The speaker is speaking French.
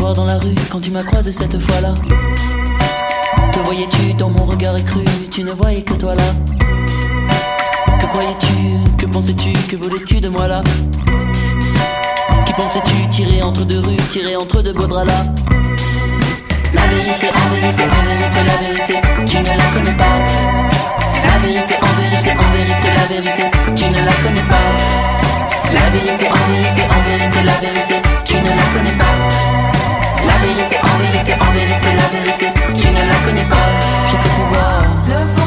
soir dans la rue, quand tu m'as croisé cette fois-là, que voyais-tu dans mon regard écru? Tu ne voyais que toi là. Que croyais-tu? Que pensais-tu? Que voulais-tu de moi là? Qui pensais-tu? Tirer entre deux rues, tirer entre deux beaux draps là. La vérité, en vérité, en vérité, la vérité, tu ne la connais pas. La vérité, en vérité, en vérité, la vérité, tu ne la connais pas. La vérité, en vérité, en vérité, la vérité, tu ne la connais pas. La vérité, en vérité, en vérité, la vérité, tu ne la connais pas. Je peux pouvoir